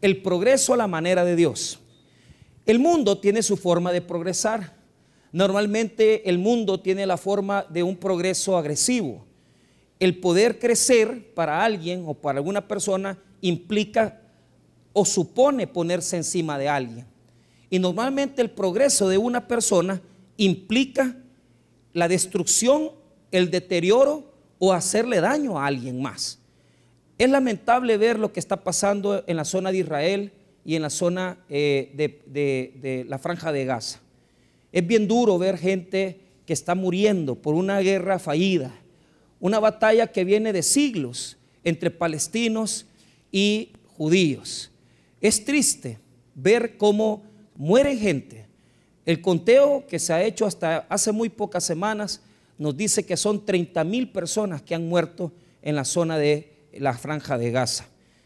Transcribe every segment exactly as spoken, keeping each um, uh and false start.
el progreso a la manera de Dios. El mundo tiene su forma de progresar. Normalmente el mundo tiene la forma de un progreso agresivo. El poder crecer para alguien o para alguna persona implica o supone ponerse encima de alguien. Y normalmente el progreso de una persona implica la destrucción, el deterioro o hacerle daño a alguien más. Es lamentable ver lo que está pasando en la zona de Israel y en la zona eh, de, de, de la Franja de Gaza. Es bien duro ver gente que está muriendo por una guerra fallida, una batalla que viene de siglos entre palestinos y judíos. Es triste ver cómo muere gente. El conteo que se ha hecho hasta hace muy pocas semanas nos dice que son treinta mil personas que han muerto en la zona de la Franja de Gaza.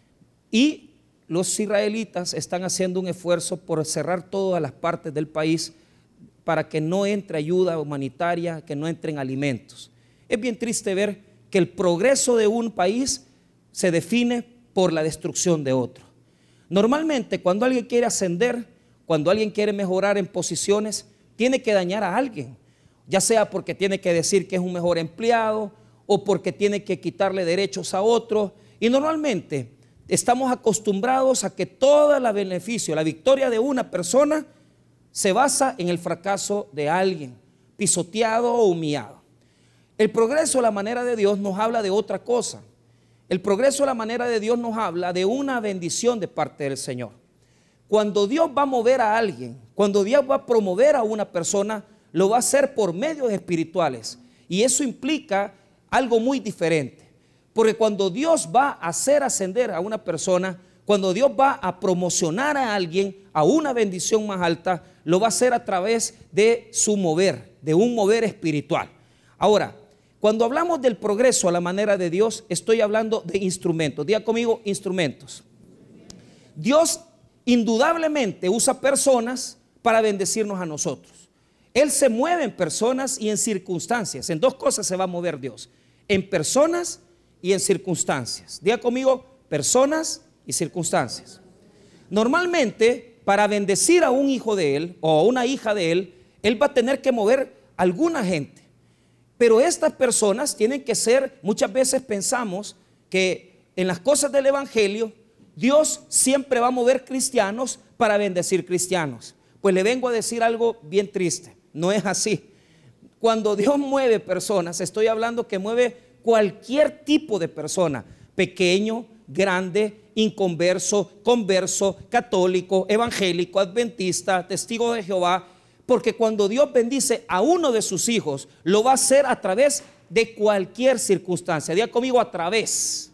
Y los israelitas están haciendo un esfuerzo por cerrar todas las partes del país para que no entre ayuda humanitaria, que no entren alimentos. Es bien triste ver que el progreso de un país se define por la destrucción de otro. Normalmente cuando alguien quiere ascender, cuando alguien quiere mejorar en posiciones, tiene que dañar a alguien, ya sea porque tiene que decir que es un mejor empleado o porque tiene que quitarle derechos a otro. Y normalmente estamos acostumbrados a que todo el beneficio, la victoria de una persona se basa en el fracaso de alguien, pisoteado o humillado. El progreso a la manera de Dios nos habla de otra cosa. El progreso a la manera de Dios nos habla de una bendición de parte del Señor. Cuando Dios va a mover a alguien, cuando Dios va a promover a una persona, lo va a hacer por medios espirituales. Y eso implica algo muy diferente. Porque cuando Dios va a hacer ascender a una persona, cuando Dios va a promocionar a alguien a una bendición más alta, lo va a hacer a través de su mover, de un mover espiritual. Ahora, cuando hablamos del progreso a la manera de Dios, estoy hablando de instrumentos. Diga conmigo, instrumentos. Dios indudablemente usa personas para bendecirnos a nosotros. Él se mueve en personas y en circunstancias. En dos cosas se va a mover Dios: en personas y en circunstancias. Diga conmigo, personas y circunstancias. Normalmente, para bendecir a un hijo de Él o a una hija de Él, Él va a tener que mover a alguna gente. Pero estas personas tienen que ser, muchas veces pensamos que en las cosas del evangelio, Dios siempre va a mover cristianos para bendecir cristianos. Pues le vengo a decir algo bien triste: no es así. Cuando Dios mueve personas, estoy hablando que mueve cualquier tipo de persona, pequeño, grande, inconverso, converso, católico, evangélico, adventista, testigo de Jehová. Porque cuando Dios bendice a uno de sus hijos, lo va a hacer a través de cualquier circunstancia. Diga conmigo, a través.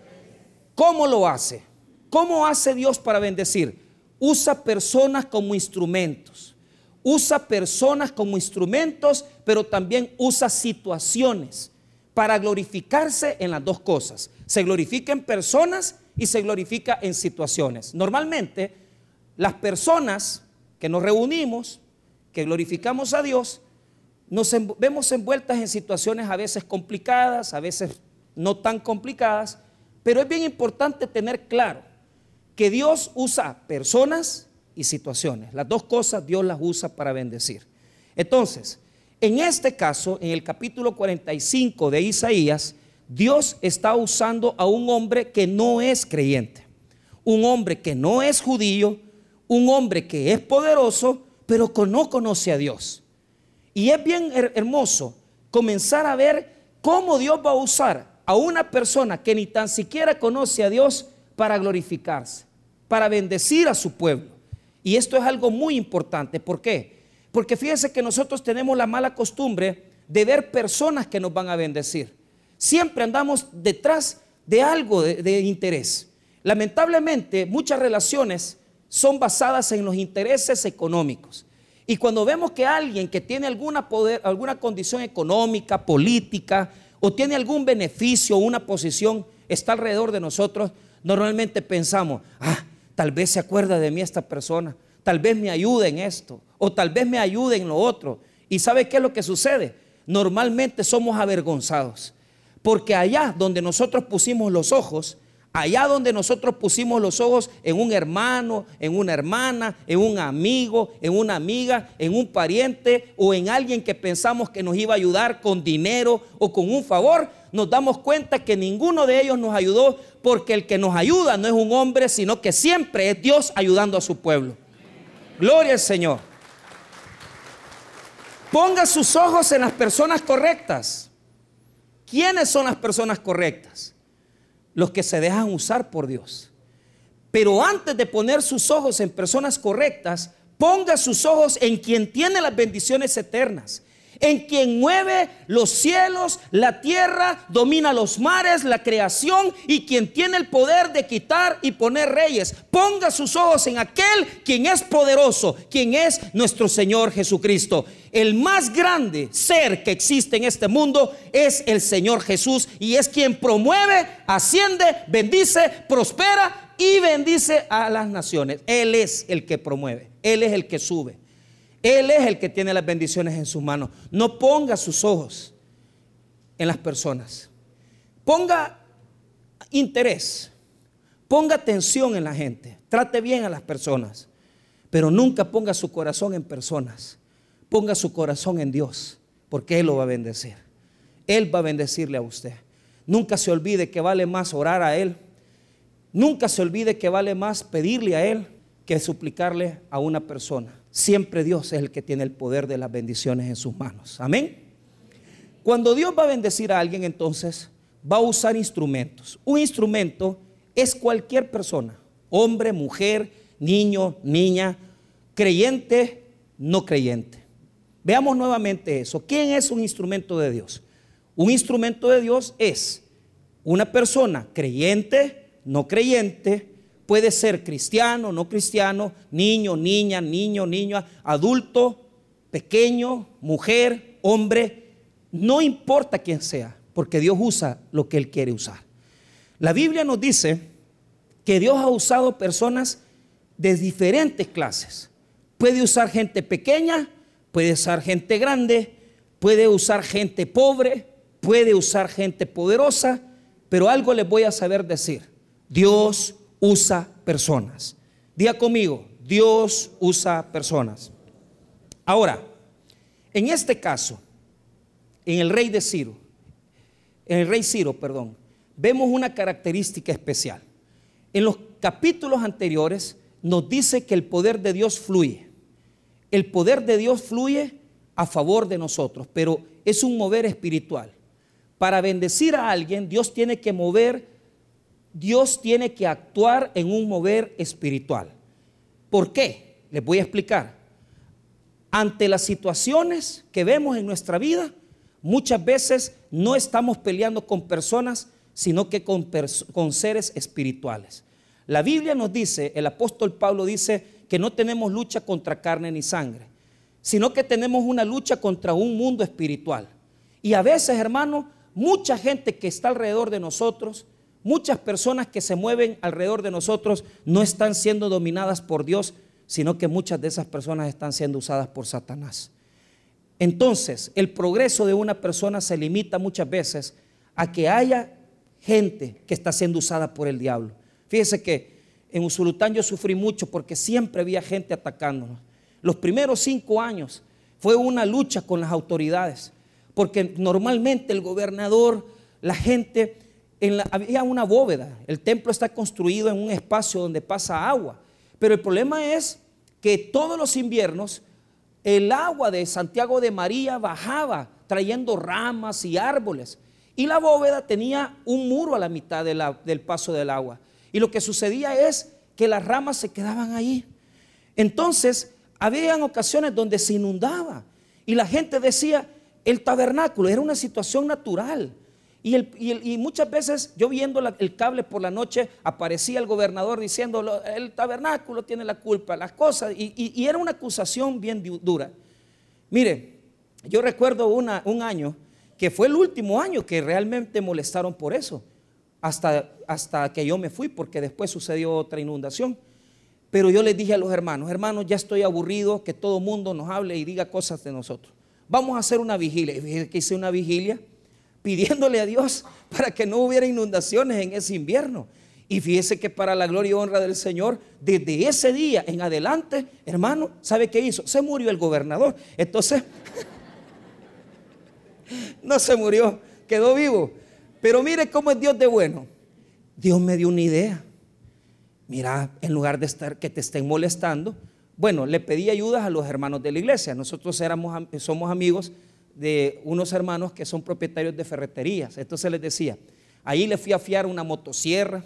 ¿Cómo lo hace? ¿Cómo hace Dios para bendecir? Usa personas como instrumentos. Usa personas como instrumentos, pero también usa situaciones para glorificarse en las dos cosas. Se glorifica en personas y se glorifica en situaciones. Normalmente, las personas que nos reunimos, que glorificamos a Dios, nos vemos envueltas en situaciones a veces complicadas, a veces no tan complicadas, pero es bien importante tener claro que Dios usa personas y situaciones. Las dos cosas Dios las usa para bendecir. Entonces, en este caso, en el capítulo cuarenta y cinco de Isaías, Dios está usando a un hombre que no es creyente, un hombre que no es judío, un hombre que es poderoso, pero que no conoce a Dios. Y es bien hermoso comenzar a ver cómo Dios va a usar a una persona que ni tan siquiera conoce a Dios para glorificarse, para bendecir a su pueblo. Y esto es algo muy importante. ¿Por qué? Porque fíjense que nosotros tenemos la mala costumbre de ver personas que nos van a bendecir. Siempre andamos detrás de algo de, de interés. Lamentablemente, muchas relaciones son basadas en los intereses económicos. Y cuando vemos que alguien que tiene alguna, poder, alguna condición económica, política, o tiene algún beneficio o una posición, está alrededor de nosotros, normalmente pensamos, ah, tal vez se acuerda de mí esta persona, tal vez me ayude en esto, o tal vez me ayude en lo otro. ¿Y sabe qué es lo que sucede? Normalmente somos avergonzados, porque allá donde nosotros pusimos los ojos, Allá donde nosotros pusimos los ojos en un hermano, en una hermana, en un amigo, en una amiga, en un pariente o en alguien que pensamos que nos iba a ayudar con dinero o con un favor, nos damos cuenta que ninguno de ellos nos ayudó, porque el que nos ayuda no es un hombre, sino que siempre es Dios ayudando a su pueblo. Gloria al Señor. Ponga sus ojos en las personas correctas. ¿Quiénes son las personas correctas? Los que se dejan usar por Dios. Pero antes de poner sus ojos en personas correctas, ponga sus ojos en quien tiene las bendiciones eternas, en quien mueve los cielos, la tierra, domina los mares, la creación, y quien tiene el poder de quitar y poner reyes. Ponga sus ojos en aquel quien es poderoso, quien es nuestro Señor Jesucristo. El más grande ser que existe en este mundo es el Señor Jesús, y es quien promueve, asciende, bendice, prospera y bendice a las naciones. Él es el que promueve, Él es el que sube, Él es el que tiene las bendiciones en sus manos. No ponga sus ojos en las personas. Ponga interés, ponga atención en la gente, trate bien a las personas, pero nunca ponga su corazón en personas. Ponga su corazón en Dios, porque Él lo va a bendecir. Él va a bendecirle a usted. Nunca se olvide que vale más orar a Él. Nunca se olvide que vale más pedirle a Él que suplicarle a una persona. Siempre Dios es el que tiene el poder de las bendiciones en sus manos. Amén. Cuando Dios va a bendecir a alguien, entonces va a usar instrumentos. Un instrumento es cualquier persona, hombre, mujer, niño, niña, creyente, no creyente. Veamos nuevamente eso. ¿Quién es un instrumento de Dios? Un instrumento de Dios es una persona creyente, no creyente, puede ser cristiano, no cristiano, niño, niña, niño, niña, adulto, pequeño, mujer, hombre, no importa quién sea, porque Dios usa lo que Él quiere usar. La Biblia nos dice que Dios ha usado personas de diferentes clases. Puede usar gente pequeña, puede usar gente grande, puede usar gente pobre, puede usar gente poderosa, pero algo les voy a saber decir: Dios usa personas. Diga conmigo: Dios usa personas. Ahora, en este caso, en el rey de Ciro, en el rey Ciro, perdón, vemos una característica especial. En los capítulos anteriores nos dice que el poder de Dios fluye. El poder de Dios fluye a favor de nosotros, pero es un mover espiritual. Para bendecir a alguien, Dios tiene que mover, Dios tiene que actuar en un mover espiritual. ¿Por qué? Les voy a explicar. Ante las situaciones que vemos en nuestra vida, muchas veces no estamos peleando con personas, sino que con, con seres espirituales. La Biblia nos dice, el apóstol Pablo dice que no tenemos lucha contra carne ni sangre, sino que tenemos una lucha contra un mundo espiritual. Y a veces, hermano, mucha gente que está alrededor de nosotros, muchas personas que se mueven alrededor de nosotros, no están siendo dominadas por Dios, sino que muchas de esas personas están siendo usadas por Satanás. Entonces, el progreso de una persona se limita muchas veces a que haya gente que está siendo usada por el diablo. Fíjese que en Usulután yo sufrí mucho porque siempre había gente atacándonos. Los primeros cinco años fue una lucha con las autoridades, porque normalmente el gobernador, la gente, en la, había una bóveda. El templo está construido en un espacio donde pasa agua, pero el problema es que todos los inviernos el agua de Santiago de María bajaba trayendo ramas y árboles, y la bóveda tenía un muro a la mitad de la, del paso del agua, y lo que sucedía es que las ramas se quedaban ahí. Entonces habían ocasiones donde se inundaba y la gente decía: el tabernáculo era una situación natural. Y, el, y, el, y muchas veces yo viendo la, el cable por la noche, aparecía el gobernador diciendo: el tabernáculo tiene la culpa, las cosas, y, y, y era una acusación bien dura. Mire, yo recuerdo una, un año que fue el último año que realmente molestaron por eso, hasta, hasta que yo me fui, porque después sucedió otra inundación. Pero yo les dije a los hermanos: hermanos, ya estoy aburrido que todo mundo nos hable y diga cosas de nosotros. Vamos a hacer una vigilia. Y fíjense que hice una vigilia pidiéndole a Dios para que no hubiera inundaciones en ese invierno. Y fíjese que para la gloria y honra del Señor, desde ese día en adelante, hermano, ¿sabe qué hizo? Se murió el gobernador. Entonces, no se murió, quedó vivo. Pero mire cómo es Dios de bueno. Dios me dio una idea. Mira, en lugar de estar que te estén molestando, bueno, le pedí ayudas a los hermanos de la iglesia. Nosotros éramos, somos amigos de unos hermanos que son propietarios de ferreterías. Entonces les decía, ahí le fui a fiar una motosierra,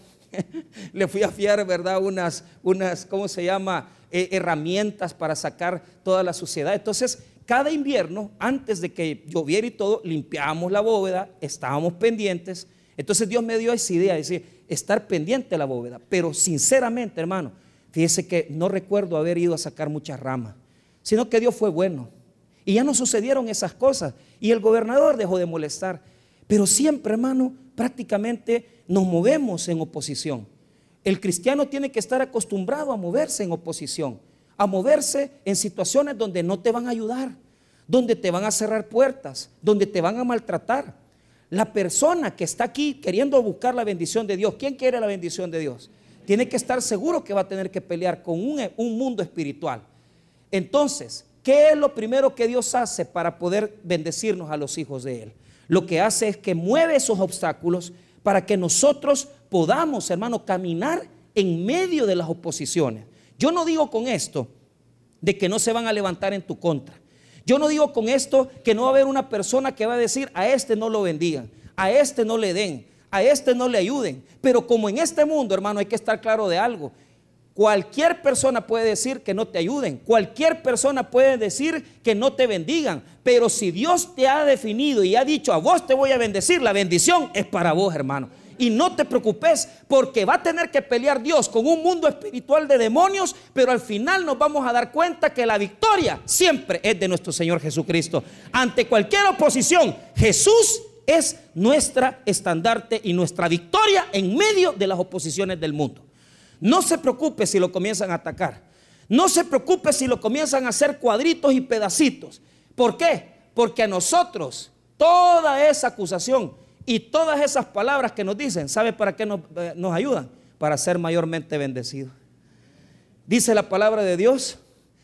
le fui a fiar, ¿verdad? Unas, unas ¿cómo se llama? Eh, herramientas para sacar toda la suciedad. Entonces, cada invierno, antes de que lloviera y todo, limpiábamos la bóveda, estábamos pendientes. Entonces Dios me dio esa idea, es decir, estar pendiente de la bóveda. Pero sinceramente, hermano, fíjese que no recuerdo haber ido a sacar muchas ramas, sino que Dios fue bueno. Y ya no sucedieron esas cosas. Y el gobernador dejó de molestar. Pero siempre, hermano, prácticamente nos movemos en oposición. El cristiano tiene que estar acostumbrado a moverse en oposición, a moverse en situaciones donde no te van a ayudar, donde te van a cerrar puertas, donde te van a maltratar. La persona que está aquí queriendo buscar la bendición de Dios, ¿quién quiere la bendición de Dios? Tiene que estar seguro que va a tener que pelear con un, un mundo espiritual. Entonces, ¿qué es lo primero que Dios hace para poder bendecirnos a los hijos de Él? Lo que hace es que mueve esos obstáculos para que nosotros podamos, hermano, caminar en medio de las oposiciones. Yo no digo con esto de que no se van a levantar en tu contra. Yo no digo con esto que no va a haber una persona que va a decir: a este no lo bendigan, a este no le den, a este no le ayuden. Pero como en este mundo, hermano, hay que estar claro de algo. Cualquier persona puede decir que no te ayuden, cualquier persona puede decir que no te bendigan, pero si Dios te ha definido y ha dicho: a vos te voy a bendecir, la bendición es para vos, hermano. Y no te preocupes, porque va a tener que pelear Dios con un mundo espiritual de demonios, pero al final nos vamos a dar cuenta que la victoria siempre es de nuestro Señor Jesucristo. Ante cualquier oposición, Jesús es nuestra estandarte y nuestra victoria en medio de las oposiciones del mundo. No se preocupe si lo comienzan a atacar. No se preocupe si lo comienzan a hacer cuadritos y pedacitos. ¿Por qué? Porque a nosotros toda esa acusación y todas esas palabras que nos dicen, ¿sabe para qué nos, eh, nos ayudan? Para ser mayormente bendecidos. Dice la palabra de Dios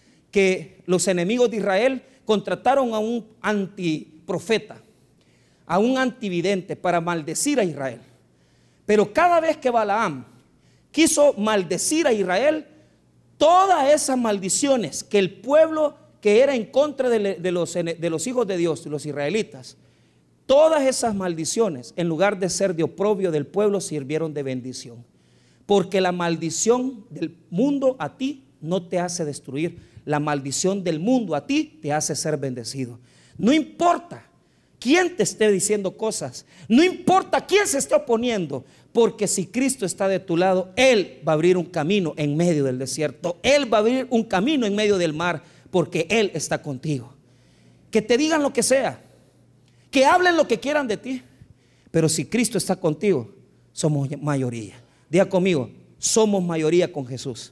que los enemigos de Israel contrataron a un antiprofeta, a un antividente para maldecir a Israel. Pero cada vez que Balaam quiso maldecir a Israel, todas esas maldiciones que el pueblo que era en contra de, de, los, de los hijos de Dios, de los israelitas, todas esas maldiciones, en lugar de ser de oprobio del pueblo, sirvieron de bendición. Porque la maldición del mundo a ti no te hace destruir. La maldición del mundo a ti te hace ser bendecido. No importa quién te esté diciendo cosas, no importa quién se esté oponiendo, porque si Cristo está de tu lado, Él va a abrir un camino en medio del desierto. Él va a abrir un camino en medio del mar, porque Él está contigo. Que te digan lo que sea, que hablen lo que quieran de ti, pero si Cristo está contigo, somos mayoría. Diga conmigo: somos mayoría con Jesús.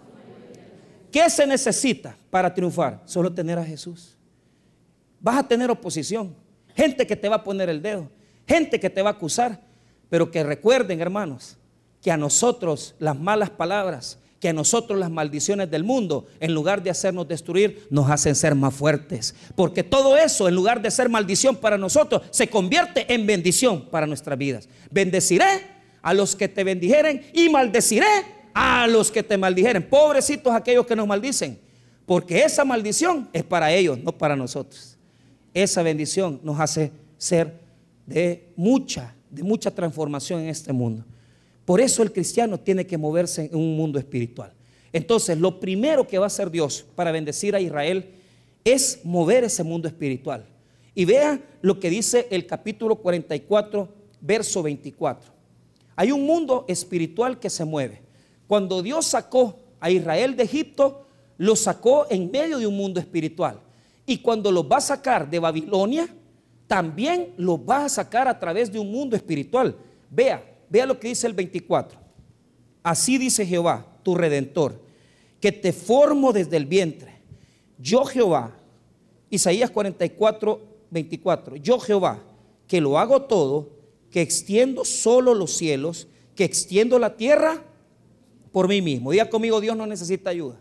¿Qué se necesita para triunfar? Solo tener a Jesús. Vas a tener oposición, gente que te va a poner el dedo, gente que te va a acusar, pero que recuerden, hermanos, que a nosotros las malas palabras, que a nosotros las maldiciones del mundo, en lugar de hacernos destruir, nos hacen ser más fuertes. Porque todo eso, en lugar de ser maldición para nosotros, se convierte en bendición para nuestras vidas. Bendeciré a los que te bendijeren y maldeciré a los que te maldijeren. Pobrecitos aquellos que nos maldicen, porque esa maldición es para ellos, no para nosotros. Esa bendición nos hace ser de mucha, de mucha transformación en este mundo. Por eso el cristiano tiene que moverse en un mundo espiritual. Entonces, lo primero que va a hacer Dios para bendecir a Israel es mover ese mundo espiritual. Y vea lo que dice el capítulo cuarenta y cuatro, verso veinticuatro. Hay un mundo espiritual que se mueve. Cuando Dios sacó a Israel de Egipto, lo sacó en medio de un mundo espiritual. Y cuando los va a sacar de Babilonia, también los va a sacar a través de un mundo espiritual. Vea. Vea lo que dice el veinticuatro. Así dice Jehová, tu Redentor, que te formo desde el vientre. Yo Jehová, Isaías cuarenta y cuatro, veinticuatro. Yo Jehová, que lo hago todo, que extiendo solo los cielos, que extiendo la tierra por mí mismo. Diga conmigo, Dios no necesita ayuda.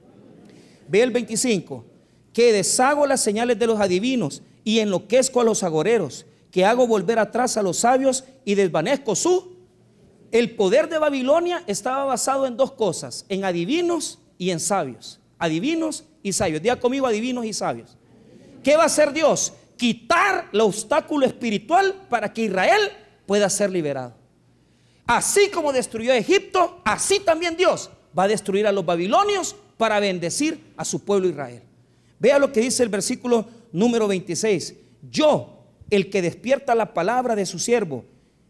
Ve el veinticinco, que deshago las señales de los adivinos y enloquezco a los agoreros, que hago volver atrás a los sabios y desvanezco su. El poder de Babilonia estaba basado en dos cosas, en adivinos y en sabios. Adivinos y sabios. Diga conmigo, adivinos y sabios. ¿Qué va a hacer Dios? Quitar el obstáculo espiritual para que Israel pueda ser liberado. Así como destruyó a Egipto, así también Dios va a destruir a los babilonios para bendecir a su pueblo Israel. Vea lo que dice el versículo número veintiséis. Yo, el que despierta la palabra de su siervo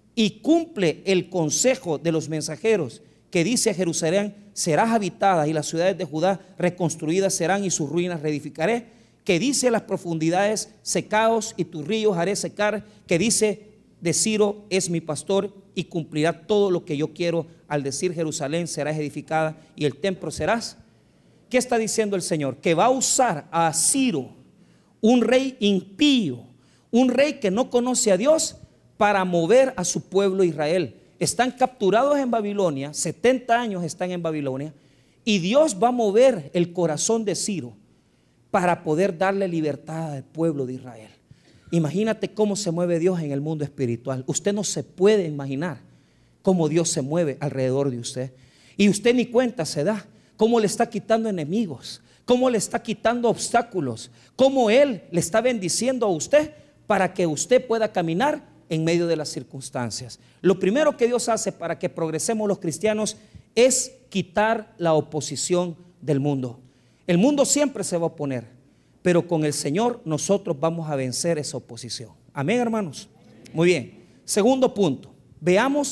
y cumple el consejo de los mensajeros, que dice a Jerusalén, serás habitada, y las ciudades de Judá reconstruidas serán, y sus ruinas reedificaré, que dice las profundidades, secaos, y tus ríos haré secar, que dice de Ciro, es mi pastor y cumplirá todo lo que yo quiero. Al decir Jerusalén serás edificada y el templo serás. ¿Qué está diciendo el Señor? Que va a usar a Ciro, un rey impío, un rey que no conoce a Dios, para mover a su pueblo Israel. Están capturados en Babilonia, setenta años están en Babilonia, y Dios va a mover el corazón de Ciro para poder darle libertad al pueblo de Israel. Imagínate cómo se mueve Dios en el mundo espiritual. Usted no se puede imaginar cómo Dios se mueve alrededor de usted, y usted ni cuenta se da cómo le está quitando enemigos, cómo le está quitando obstáculos, cómo Él le está bendiciendo a usted para que usted pueda caminar en medio de las circunstancias. Lo primero que Dios hace para que progresemos los cristianos es quitar la oposición del mundo. El mundo siempre se va a oponer, pero con el Señor nosotros vamos a vencer esa oposición. Amén, hermanos. Muy bien. Segundo punto, veamos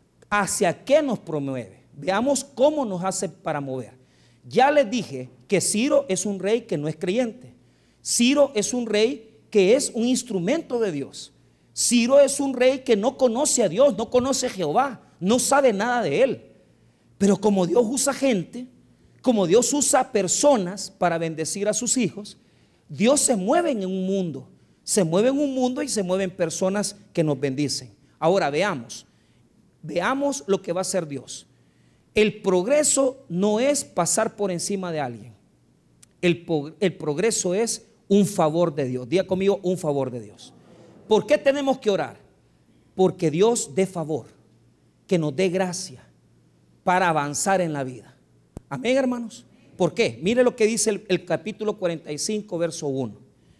hacia qué nos promueve, veamos cómo nos hace para mover. Ya les dije que Ciro es un rey que no es creyente. Ciro es un rey que es un instrumento de Dios. Ciro es un rey que no conoce a Dios, no conoce a Jehová, no sabe nada de Él. Pero como Dios usa gente, como Dios usa personas para bendecir a sus hijos, Dios se mueve en un mundo, se mueve en un mundo y se mueven personas que nos bendicen. Ahora veamos, veamos lo que va a hacer Dios. El progreso no es pasar por encima de alguien. El, el progreso es un favor de Dios. Diga conmigo, un favor de Dios. ¿Por qué tenemos que orar? Porque Dios dé favor, que nos dé gracia para avanzar en la vida. Amén, hermanos. ¿Por qué? Mire lo que dice el, el capítulo cuarenta y cinco, verso uno.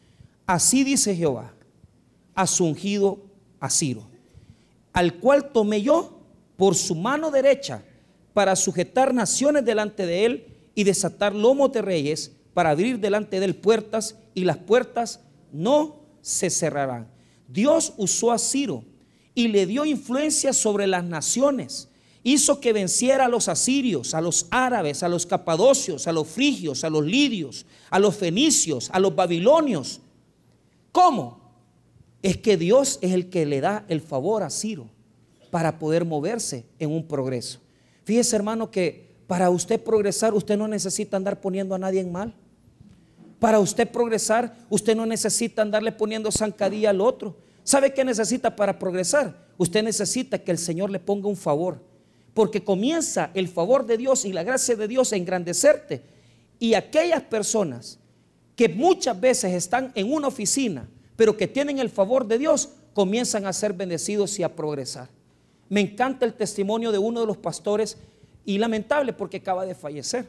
Así dice Jehová, a su ungido a Ciro, al cual tomé yo por su mano derecha para sujetar naciones delante de él y desatar lomos de reyes, para abrir delante de él puertas, y las puertas no se cerrarán. Dios usó a Ciro y le dio influencia sobre las naciones. Hizo que venciera a los asirios, a los árabes, a los capadocios, a los frigios, a los lidios, a los fenicios, a los babilonios. ¿Cómo? Es que Dios es el que le da el favor a Ciro para poder moverse en un progreso. Fíjese, hermano, que para usted progresar, usted no necesita andar poniendo a nadie en mal. Para usted progresar, usted no necesita andarle poniendo zancadilla al otro. ¿Sabe qué necesita para progresar? Usted necesita que el Señor le ponga un favor, porque comienza el favor de Dios y la gracia de Dios a engrandecerte. Y aquellas personas que muchas veces están en una oficina, pero que tienen el favor de Dios, comienzan a ser bendecidos y a progresar. Me encanta el testimonio de uno de los pastores, y lamentable porque acaba de fallecer.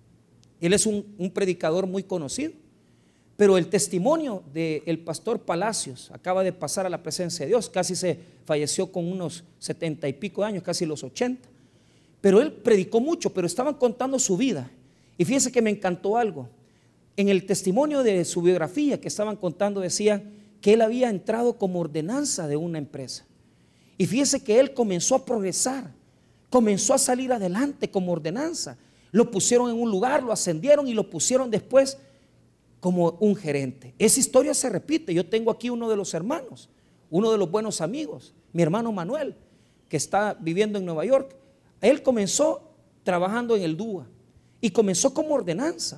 Él es un, un predicador muy conocido, pero el testimonio del pastor Palacios acaba de pasar a la presencia de Dios. Casi se falleció con unos setenta y pico de años, casi los ochenta. Pero él predicó mucho, pero estaban contando su vida. Y fíjense que me encantó algo. En el testimonio de su biografía que estaban contando, decía que él había entrado como ordenanza de una empresa. Y fíjense que él comenzó a progresar, comenzó a salir adelante como ordenanza. Lo pusieron en un lugar, lo ascendieron y lo pusieron después como un gerente. Esa historia se repite. Yo tengo aquí uno de los hermanos, uno de los buenos amigos, mi hermano Manuel, que está viviendo en Nueva York. Él comenzó trabajando en el D U A y comenzó como ordenanza,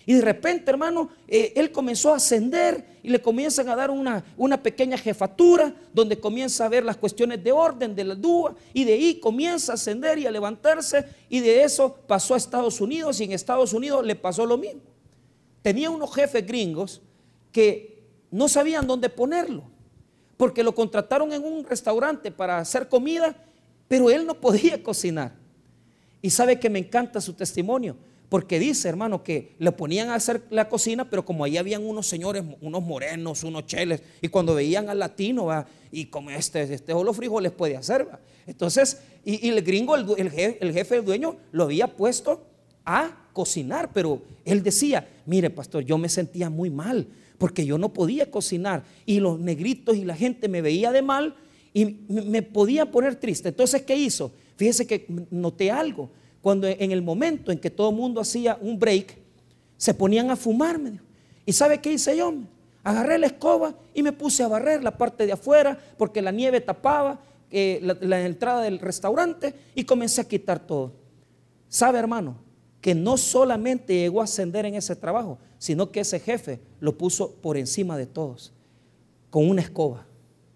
Y de repente, hermano, eh, él comenzó a ascender y le comienzan a dar una, una pequeña jefatura donde comienza a ver las cuestiones de orden de la D U A, y de ahí comienza a ascender y a levantarse, y de eso pasó a Estados Unidos, y en Estados Unidos le pasó lo mismo. Tenía unos jefes gringos que no sabían dónde ponerlo, porque lo contrataron en un restaurante para hacer comida, pero él no podía cocinar. Y sabe que me encanta su testimonio, porque dice, hermano, que le ponían a hacer la cocina, pero como ahí habían unos señores, unos morenos, unos cheles, y cuando veían al latino, ¿va? Y como este, este o los frijoles puede hacer, ¿va? Entonces, y, y el gringo, el, el, jefe, el jefe, el dueño, lo había puesto a cocinar, pero él decía, mire, pastor, yo me sentía muy mal, porque yo no podía cocinar, y los negritos y la gente me veía de mal, y me, me podía poner triste. Entonces, ¿qué hizo? Fíjese que noté algo. Cuando en el momento en que todo el mundo hacía un break, se ponían a fumar, me dijo. ¿Y sabe qué hice yo? Agarré la escoba y me puse a barrer la parte de afuera, porque la nieve tapaba eh, la, la entrada del restaurante, y comencé a quitar todo. ¿Sabe, hermano? Que no solamente llegó a ascender en ese trabajo, sino que ese jefe lo puso por encima de todos, con una escoba.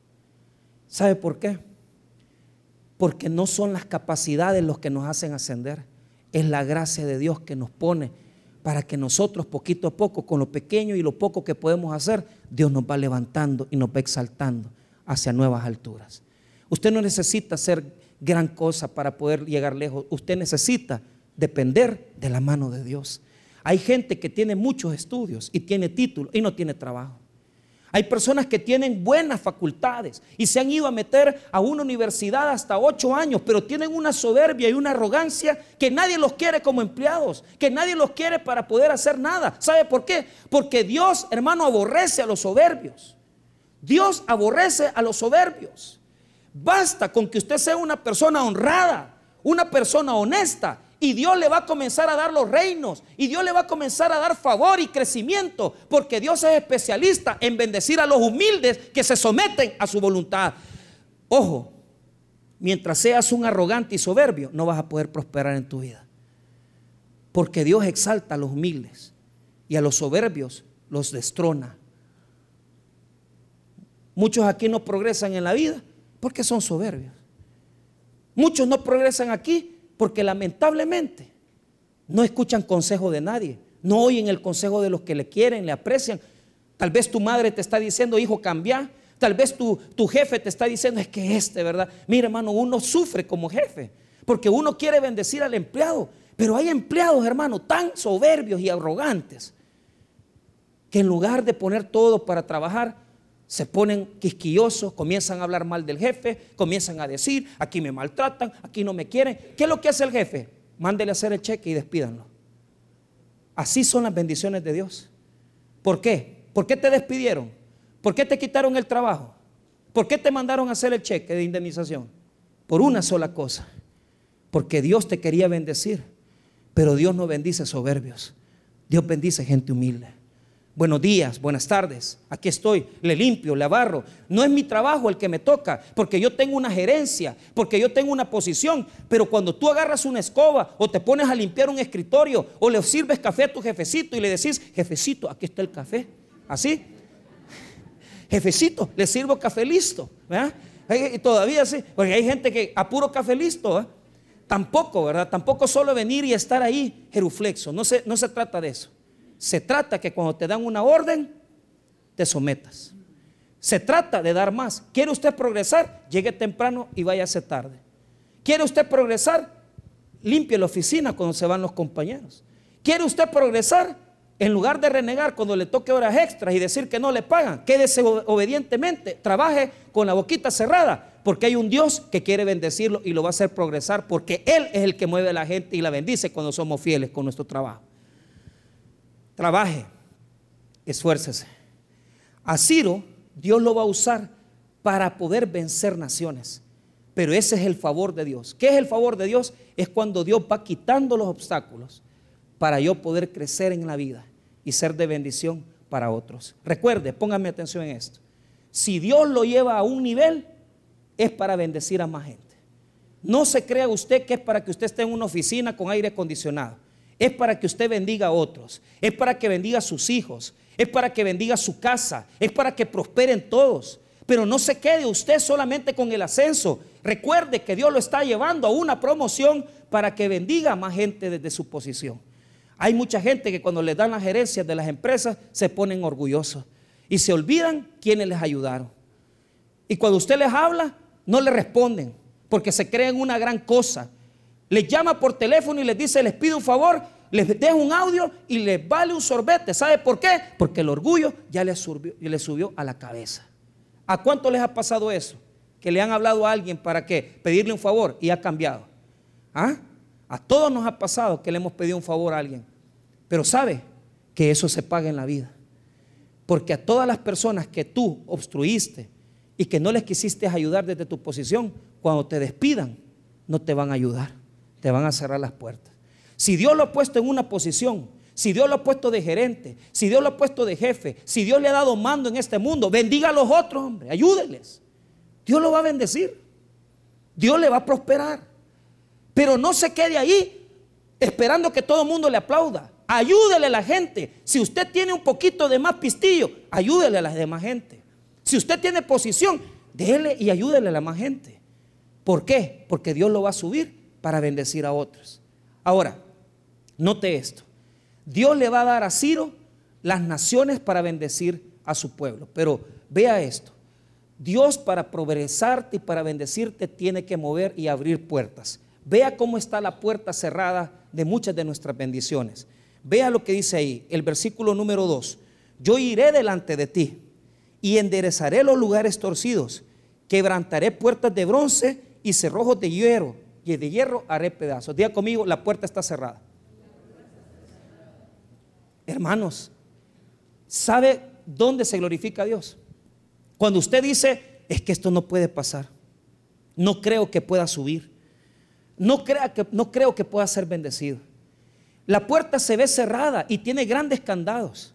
¿Sabe por qué? Porque no son las capacidades los que nos hacen ascender, es la gracia de Dios que nos pone para que nosotros poquito a poco, con lo pequeño y lo poco que podemos hacer, Dios nos va levantando y nos va exaltando hacia nuevas alturas. Usted no necesita hacer gran cosa para poder llegar lejos, usted necesita depender de la mano de Dios. Hay gente que tiene muchos estudios y tiene títulos y no tiene trabajo. Hay personas que tienen buenas facultades y se han ido a meter a una universidad hasta ocho años, pero tienen una soberbia y una arrogancia que nadie los quiere como empleados, que nadie los quiere para poder hacer nada. ¿Sabe por qué? Porque Dios, hermano, aborrece a los soberbios. Dios aborrece a los soberbios. Basta con que usted sea una persona honrada, una persona honesta, y Dios le va a comenzar a dar los reinos, y Dios le va a comenzar a dar favor y crecimiento, porque Dios es especialista en bendecir a los humildes que se someten a su voluntad. Ojo, mientras seas un arrogante y soberbio, no vas a poder prosperar en tu vida, porque Dios exalta a los humildes y a los soberbios los destrona. Muchos aquí no progresan en la vida porque son soberbios. Muchos no progresan aquí porque lamentablemente no escuchan consejo de nadie, no oyen el consejo de los que le quieren, le aprecian. Tal vez tu madre te está diciendo, hijo, cambia. Tal vez tu, tu jefe te está diciendo, es que este, ¿verdad? Mira, hermano, uno sufre como jefe porque uno quiere bendecir al empleado, pero hay empleados, hermano, tan soberbios y arrogantes que en lugar de poner todo para trabajar, se ponen quisquillosos, comienzan a hablar mal del jefe, comienzan a decir, aquí me maltratan, aquí no me quieren. ¿Qué es lo que hace el jefe? Mándele a hacer el cheque y despídanlo. Así son las bendiciones de Dios. ¿Por qué? ¿Por qué te despidieron? ¿Por qué te quitaron el trabajo? ¿Por qué te mandaron a hacer el cheque de indemnización? Por una sola cosa, porque Dios te quería bendecir, pero Dios no bendice soberbios, Dios bendice gente humilde. Buenos días, buenas tardes, aquí estoy, le limpio, le barro. No es mi trabajo el que me toca, porque yo tengo una gerencia, porque yo tengo una posición. Pero cuando tú agarras una escoba o te pones a limpiar un escritorio o le sirves café a tu jefecito y le decís, jefecito, aquí está el café, así, jefecito, le sirvo café listo, ¿verdad? Y todavía sí, porque hay gente que a puro café listo, ¿verdad? Tampoco, ¿verdad? Tampoco solo venir y estar ahí geruflexo, no se, no se trata de eso. Se trata que cuando te dan una orden, te sometas. Se trata de dar más. ¿Quiere usted progresar? Llegue temprano y váyase tarde. ¿Quiere usted progresar? Limpie la oficina cuando se van los compañeros. ¿Quiere usted progresar? En lugar de renegar cuando le toque horas extras y decir que no le pagan, quédese obedientemente, trabaje con la boquita cerrada, porque hay un Dios que quiere bendecirlo y lo va a hacer progresar, porque Él es el que mueve a la gente y la bendice cuando somos fieles con nuestro trabajo. Trabaje, esfuércese. A Ciro Dios lo va a usar para poder vencer naciones, pero ese es el favor de Dios. ¿Qué es el favor de Dios? Es cuando Dios va quitando los obstáculos para yo poder crecer en la vida y ser de bendición para otros. Recuerde, póngame atención en esto. Si Dios lo lleva a un nivel, es para bendecir a más gente. No se crea usted que es para que usted esté en una oficina con aire acondicionado. es para que usted bendiga a otros, es para que bendiga a sus hijos, es para que bendiga su casa, es para que prosperen todos. Pero no se quede usted solamente con el ascenso. Recuerde que Dios lo está llevando a una promoción para que bendiga a más gente desde su posición. Hay mucha gente que cuando les dan las gerencias de las empresas se ponen orgullosos y se olvidan quienes les ayudaron. Y cuando usted les habla, no le responden porque se creen una gran cosa. Les llama por teléfono y les dice: les pido un favor, les dejo un audio y les vale un sorbete. ¿Sabe por qué? Porque el orgullo ya les subió, les subió a la cabeza. ¿A cuánto les ha pasado eso? Que le han hablado a alguien para que pedirle un favor y ha cambiado. ¿Ah? A todos nos ha pasado que le hemos pedido un favor a alguien. Pero sabe que eso se paga en la vida. Porque a todas las personas que tú obstruiste y que no les quisiste ayudar desde tu posición, cuando te despidan, no te van a ayudar, te van a cerrar las puertas. Si Dios lo ha puesto en una posición, si Dios lo ha puesto de gerente, si Dios lo ha puesto de jefe, si Dios le ha dado mando en este mundo, bendiga a los otros, hombre, ayúdenles. Dios lo va a bendecir, Dios le va a prosperar. Pero no se quede ahí esperando que todo el mundo le aplauda. Ayúdele a la gente. Si usted tiene un poquito de más pistillo, ayúdele a la demás gente. Si usted tiene posición, déle y ayúdele a la más gente. ¿Por qué? Porque Dios lo va a subir para bendecir a otros. Ahora, note esto. Dios le va a dar a Ciro las naciones para bendecir a su pueblo. Pero vea esto. Dios, para progresarte y para bendecirte, tiene que mover y abrir puertas. Vea cómo está la puerta cerrada de muchas de nuestras bendiciones. Vea lo que dice ahí, el versículo número dos. Yo iré delante de ti y enderezaré los lugares torcidos, quebrantaré puertas de bronce y cerrojos de hierro, y de hierro haré pedazos. Diga conmigo: la puerta está cerrada. Hermanos, ¿sabe dónde se glorifica a Dios? Cuando usted dice: es que esto no puede pasar, no creo que pueda subir, no, crea que, no creo que pueda ser bendecido. La puerta se ve cerrada y tiene grandes candados.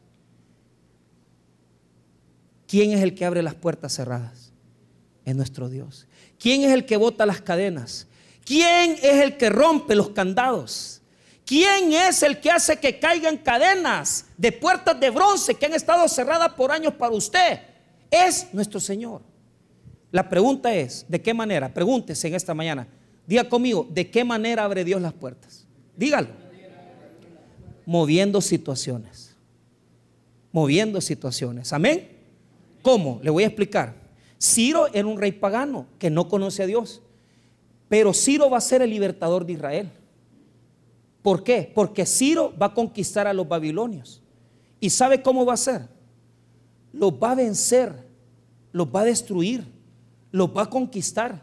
¿Quién es el que abre las puertas cerradas? Es nuestro Dios. ¿Quién es el que bota las cadenas? ¿Quién es el que rompe los candados? ¿Quién es el que hace que caigan cadenas de puertas de bronce que han estado cerradas por años para usted? Es nuestro Señor. La pregunta es: ¿de qué manera? Pregúntese en esta mañana. Diga conmigo: ¿de qué manera abre Dios las puertas? Dígalo. Moviendo situaciones. Moviendo situaciones. Amén. ¿Cómo? Le voy a explicar. Ciro era un rey pagano que no conoce a Dios, pero Ciro va a ser el libertador de Israel. ¿Por qué? Porque Ciro va a conquistar a los babilonios. ¿Y sabe cómo va a ser? Los va a vencer, los va a destruir, los va a conquistar.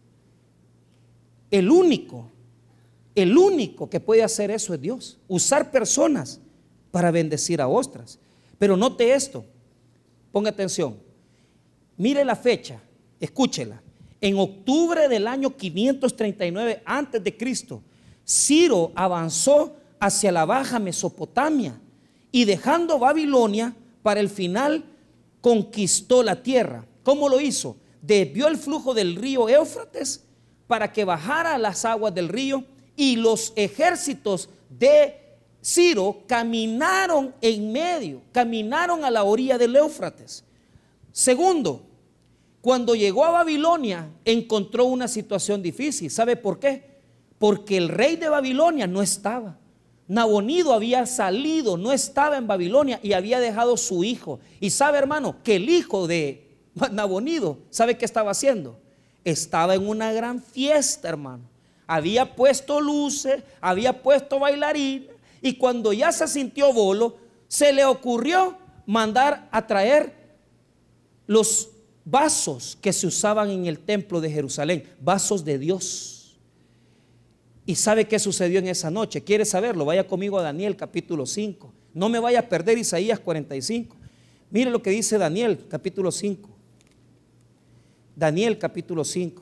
El único El único que puede hacer eso es Dios. Usar personas para bendecir a otras. Pero note esto, ponga atención. Mire la fecha, escúchela. En octubre del año quinientos treinta y nueve antes de Cristo, Ciro avanzó hacia la Baja Mesopotamia y, dejando Babilonia, para el final conquistó la tierra. ¿Cómo lo hizo? Desvió el flujo del río Éufrates para que bajara las aguas del río, y los ejércitos de Ciro caminaron en medio, caminaron a la orilla del Éufrates. Segundo, cuando llegó a Babilonia encontró una situación difícil. ¿Sabe por qué? Porque el rey de Babilonia no estaba. Nabonido había salido, no estaba en Babilonia y había dejado su hijo. Y sabe, hermano, que el hijo de Nabonido, ¿sabe qué estaba haciendo? Estaba en una gran fiesta, hermano. Había puesto luces, había puesto bailarín, y cuando ya se sintió bolo, se le ocurrió mandar a traer los vasos que se usaban en el templo de Jerusalén, vasos de Dios. ¿Y sabe qué sucedió en esa noche? ¿Quiere saberlo? Vaya conmigo a Daniel capítulo cinco. No me vaya a perder Isaías cuarenta y cinco. Mire lo que dice Daniel capítulo cinco. Daniel capítulo cinco.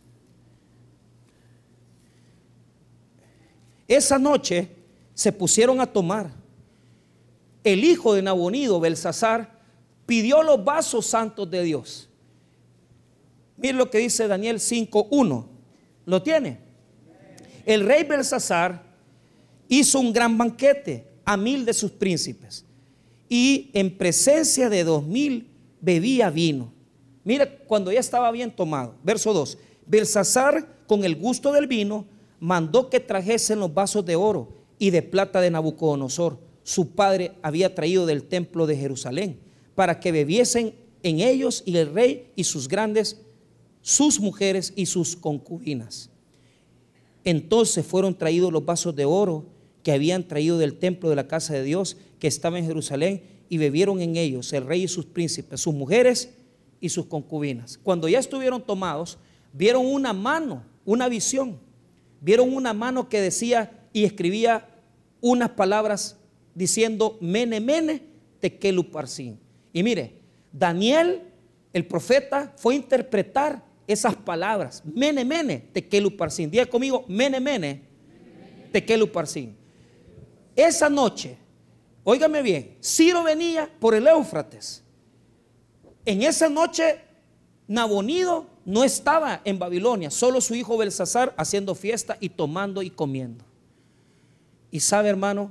Esa noche se pusieron a tomar. El hijo de Nabonido, Belsasar, pidió los vasos santos de Dios. Mire lo que dice Daniel cinco uno. ¿Lo tiene? El rey Belsasar hizo un gran banquete a mil de sus príncipes y en presencia de dos mil bebía vino. Mira, cuando ya estaba bien tomado. Verso dos. Belsasar, con el gusto del vino, mandó que trajesen los vasos de oro y de plata de Nabucodonosor, su padre había traído del templo de Jerusalén, para que bebiesen en ellos y el rey y sus grandes, sus mujeres y sus concubinas. Entonces fueron traídos los vasos de oro que habían traído del templo de la casa de Dios que estaba en Jerusalén, y bebieron en ellos el rey y sus príncipes, sus mujeres y sus concubinas. Cuando ya estuvieron tomados, vieron una mano, una visión. Vieron una mano que decía y escribía unas palabras diciendo Mene, Mene, Tekel Uparsin. Y mire, Daniel, el profeta, fue a interpretar esas palabras. Mene, Mene, Tekel Uparsin. Diga conmigo, Mene, Mene, Tekel Uparsin. Esa noche, óigame bien, Ciro venía por el Éufrates. En esa noche, Nabonido no estaba en Babilonia, solo su hijo Belsasar haciendo fiesta y tomando y comiendo. Y sabe, hermano,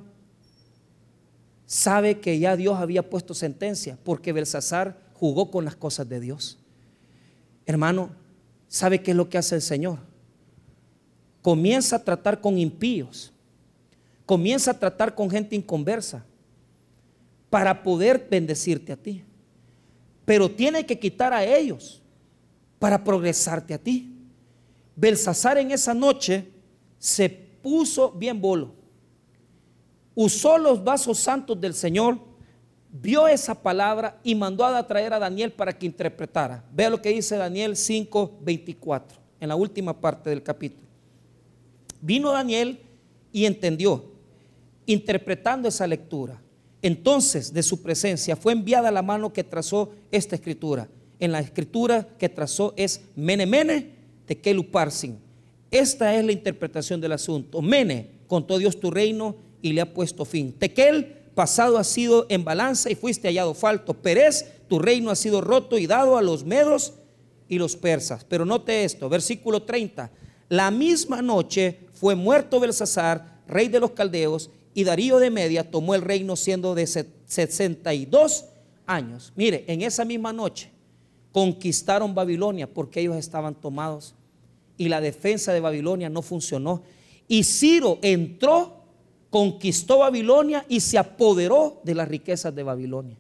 sabe que ya Dios había puesto sentencia porque Belsasar jugó con las cosas de Dios. Hermano, ¿sabe qué es lo que hace el Señor? Comienza a tratar con impíos, comienza a tratar con gente inconversa para poder bendecirte a ti, pero tiene que quitar a ellos para progresarte a ti. Belsasar en esa noche se puso bien bolo, usó los vasos santos del Señor, vio esa palabra y mandó a traer a Daniel para que interpretara. Vea lo que dice Daniel cinco veinticuatro, en la última parte del capítulo. Vino Daniel y entendió, interpretando esa lectura. Entonces de su presencia fue enviada la mano que trazó esta escritura. En la escritura que trazó es Mene, Mene, Tekel Uparsin. Esta es la interpretación del asunto. Mene, contó Dios tu reino y le ha puesto fin. Tekel, pasado ha sido en balanza y fuiste hallado falto. Perez, tu reino ha sido roto y dado a los medos y los persas. Pero note esto, versículo treinta. La misma noche fue muerto Belsasar, rey de los caldeos, y Darío de Media tomó el reino siendo de sesenta y dos años. Mire, en esa misma noche conquistaron Babilonia porque ellos estaban tomados y la defensa de Babilonia no funcionó. Y Ciro entró, conquistó Babilonia y se apoderó de las riquezas de Babilonia.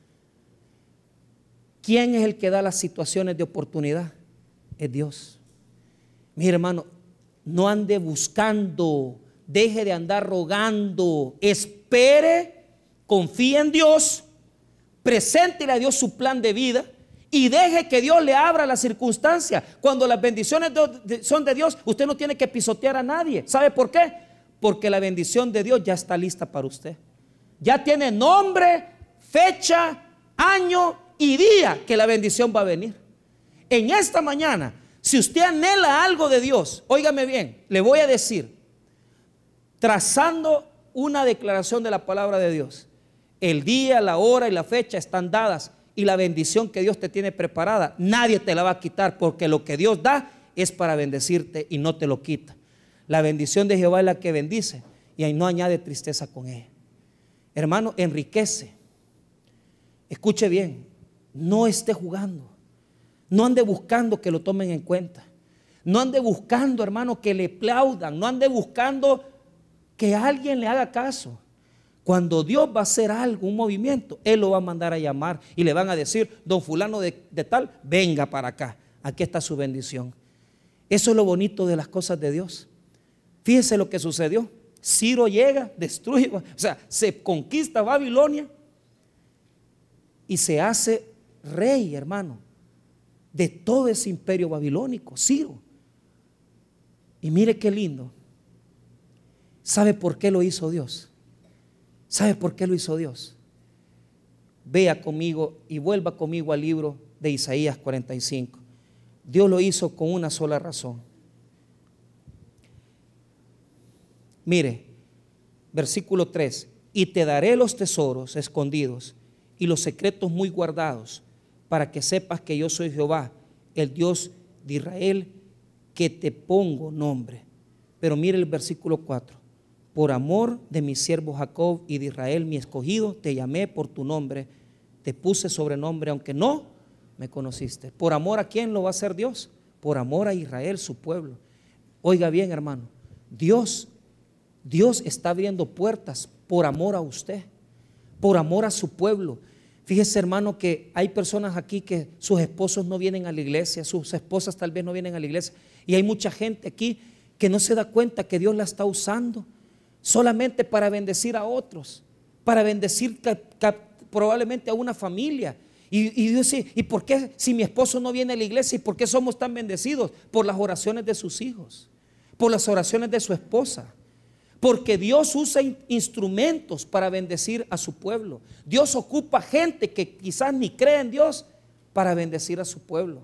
¿Quién es el que da las situaciones de oportunidad? Es Dios. Mire, hermano, no ande buscando, deje de andar rogando, espere, confíe en Dios, preséntele a Dios su plan de vida y deje que Dios le abra la circunstancia. Cuando las bendiciones son de Dios, usted no tiene que pisotear a nadie. ¿Sabe por qué? Porque la bendición de Dios ya está lista para usted. Ya tiene nombre, fecha, año y día que la bendición va a venir. En esta mañana, si usted anhela algo de Dios, óigame bien, le voy a decir, trazando una declaración de la palabra de Dios, el día, la hora y la fecha están dadas, y la bendición que Dios te tiene preparada, nadie te la va a quitar, porque lo que Dios da es para bendecirte y no te lo quita. La bendición de Jehová es la que bendice y ahí no añade tristeza con ella. Hermano, enriquece. Escuche bien, no esté jugando, no ande buscando que lo tomen en cuenta, no ande buscando, hermano, que le aplaudan, no ande buscando que alguien le haga caso. Cuando Dios va a hacer algo, un movimiento, Él lo va a mandar a llamar y le van a decir, don fulano de, de tal, venga para acá, aquí está su bendición. Eso es lo bonito de las cosas de Dios. Fíjese lo que sucedió. Ciro llega, destruye, o sea, se conquista Babilonia y se hace rey, hermano, de todo ese imperio babilónico, Ciro. Y mire qué lindo. ¿Sabe por qué lo hizo Dios? ¿Sabe por qué lo hizo Dios? Vea conmigo y vuelva conmigo al libro de Isaías cuarenta y cinco. Dios lo hizo con una sola razón. Mire, versículo tres. Y te daré los tesoros escondidos y los secretos muy guardados, para que sepas que yo soy Jehová, el Dios de Israel, que te pongo nombre. Pero mire el versículo cuatro. por amor de mi siervo Jacob y de Israel mi escogido, te llamé por tu nombre, te puse sobrenombre, aunque no me conociste. ¿Por amor a quién lo va a hacer Dios? Por amor a Israel, su pueblo. Oiga bien, hermano, Dios, Dios está abriendo puertas por amor a usted, por amor a su pueblo. Fíjese, hermano, que hay personas aquí que sus esposos no vienen a la iglesia, sus esposas tal vez no vienen a la iglesia, y hay mucha gente aquí que no se da cuenta que Dios la está usando solamente para bendecir a otros, para bendecir ca, ca, probablemente a una familia. Y, y Dios dice, ¿y por qué si mi esposo no viene a la iglesia? ¿Y por qué somos tan bendecidos? Por las oraciones de sus hijos, por las oraciones de su esposa. Porque Dios usa instrumentos para bendecir a su pueblo. Dios ocupa gente que quizás ni cree en Dios para bendecir a su pueblo.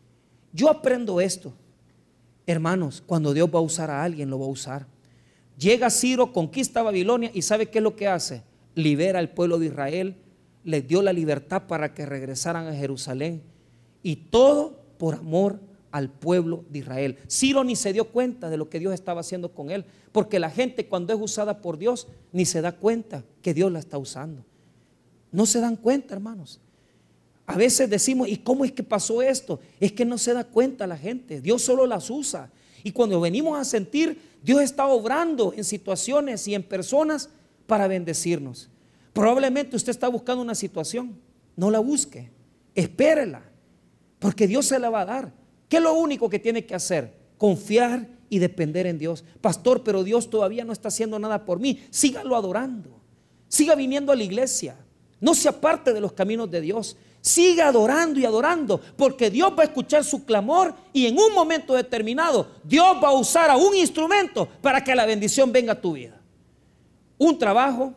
Yo aprendo esto, hermanos, cuando Dios va a usar a alguien, lo va a usar. Llega Ciro, conquista Babilonia y ¿sabe qué es lo que hace? Libera al pueblo de Israel, les dio la libertad para que regresaran a Jerusalén, y todo por amor al pueblo de Israel. Ciro ni se dio cuenta de lo que Dios estaba haciendo con él, porque la gente cuando es usada por Dios ni se da cuenta que Dios la está usando. No se dan cuenta, hermanos. A veces decimos, ¿y cómo es que pasó esto? Es que no se da cuenta la gente. Dios solo las usa. Y cuando venimos a sentir, Dios está obrando en situaciones y en personas para bendecirnos. Probablemente usted está buscando una situación, no la busque, espérela, porque Dios se la va a dar. ¿Qué es lo único que tiene que hacer? Confiar y depender en Dios. Pastor, pero Dios todavía no está haciendo nada por mí. Sígalo adorando, siga viniendo a la iglesia, no se aparte de los caminos de Dios. Siga adorando y adorando, porque Dios va a escuchar su clamor y en un momento determinado Dios va a usar a un instrumento para que la bendición venga a tu vida. Un trabajo,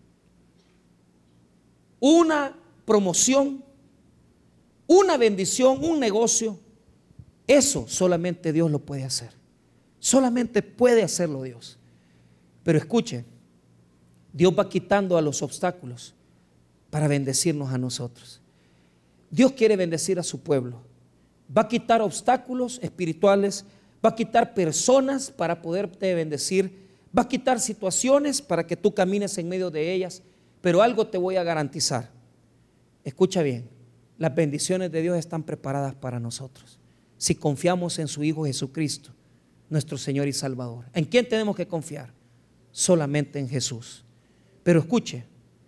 una promoción, una bendición, un negocio. Eso solamente Dios lo puede hacer. Solamente puede hacerlo Dios. Pero escuche, Dios va quitando a los obstáculos para bendecirnos a nosotros. Dios quiere bendecir a su pueblo. Va a quitar obstáculos espirituales, va a quitar personas para poderte bendecir, va a quitar situaciones para que tú camines en medio de ellas. Pero algo te voy a garantizar. Escucha bien, las bendiciones de Dios están preparadas para nosotros si confiamos en su Hijo Jesucristo, nuestro Señor y Salvador. ¿En quién tenemos que confiar? Solamente en Jesús. Pero escuche,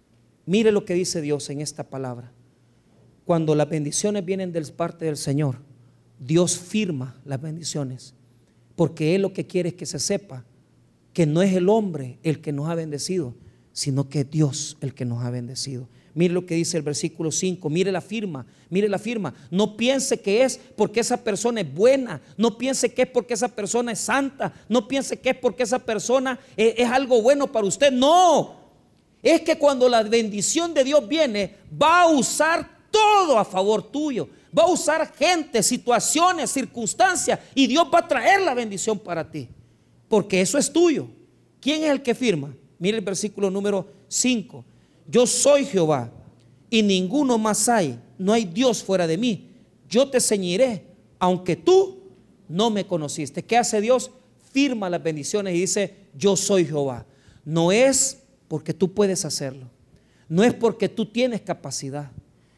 mire lo que dice Dios en esta palabra. Cuando las bendiciones vienen de parte del Señor, Dios firma las bendiciones, porque Él lo que quiere es que se sepa que no es el hombre el que nos ha bendecido, sino que es Dios el que nos ha bendecido. Mire lo que dice el versículo cinco, mire la firma, mire la firma. No piense que es porque esa persona es buena, no piense que es porque esa persona es santa, no piense que es porque esa persona es, es algo bueno para usted. No, es que cuando la bendición de Dios viene, va a usar todo a favor tuyo. Va a usar gente, situaciones, circunstancias, y Dios va a traer la bendición para ti, porque eso es tuyo. ¿Quién es el que firma? Mire el versículo número cinco. Yo soy Jehová y ninguno más hay, no hay Dios fuera de mí. Yo te ceñiré, aunque tú no me conociste. ¿Qué hace Dios? Firma las bendiciones y dice, yo soy Jehová. No es porque tú puedes hacerlo, no es porque tú tienes capacidad,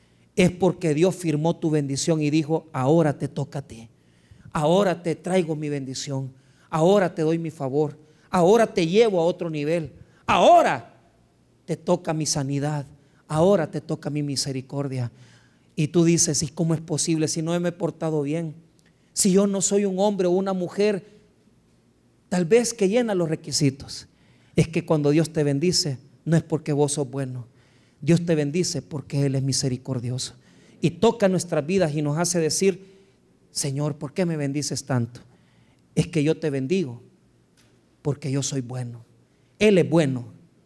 es porque Dios firmó tu bendición y dijo, ahora te toca a ti, ahora te traigo mi bendición, ahora te doy mi favor, ahora te llevo a otro nivel, ahora te toca mi sanidad, ahora te toca mi misericordia. Y tú dices, ¿y cómo es posible si no me he portado bien? Si yo no soy un hombre o una mujer tal vez que llena los requisitos. Es que cuando Dios te bendice, no es porque vos sos bueno, Dios te bendice porque Él es misericordioso y toca nuestras vidas y nos hace decir, Señor, ¿por qué me bendices tanto? Es que yo te bendigo porque yo soy bueno. Él es bueno,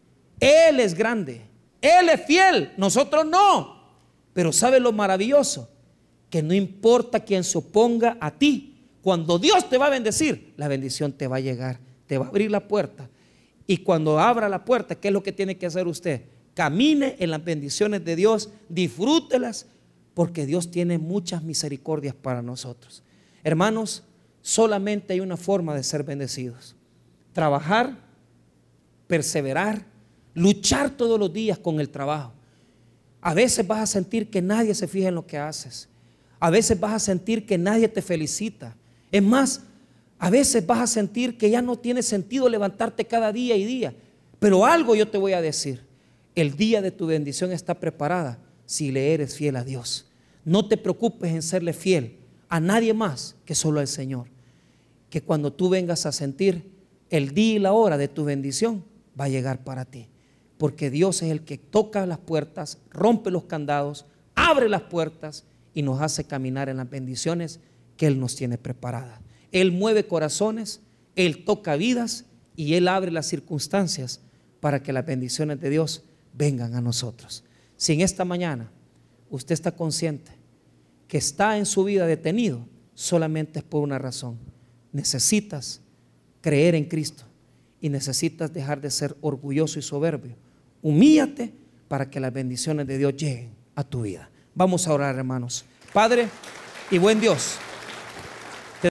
Él es grande, Él es fiel, nosotros no. Pero ¿sabe lo maravilloso? Que no importa quién se oponga a ti, cuando Dios te va a bendecir, la bendición te va a llegar, te va a abrir la puerta. Y cuando abra la puerta, ¿qué es lo que tiene que hacer usted? Camine en las bendiciones de Dios, disfrútelas, porque Dios tiene muchas misericordias para nosotros. Hermanos, solamente hay una forma de ser bendecidos: trabajar perseverar, luchar todos los días con el trabajo. A veces vas a sentir que nadie se fija en lo que haces. A veces vas a sentir que nadie te felicita. Es más, a veces vas a sentir que ya no tiene sentido levantarte cada día y día. Pero algo yo te voy a decir: el día de tu bendición está preparada si le eres fiel a Dios. No te preocupes en serle fiel a nadie más que solo al Señor. Que cuando tú vengas a sentir el día y la hora de tu bendición, va a llegar para ti. Porque Dios es el que toca las puertas, rompe los candados, abre las puertas y nos hace caminar en las bendiciones que Él nos tiene preparadas. Él mueve corazones, Él toca vidas y Él abre las circunstancias para que las bendiciones de Dios vengan a nosotros. Si en esta mañana usted está consciente que está en su vida detenido, solamente es por una razón: necesitas creer en Cristo y necesitas dejar de ser orgulloso y soberbio. Humíllate para que las bendiciones de Dios lleguen a tu vida. Vamos a orar, hermanos. Padre y buen Dios,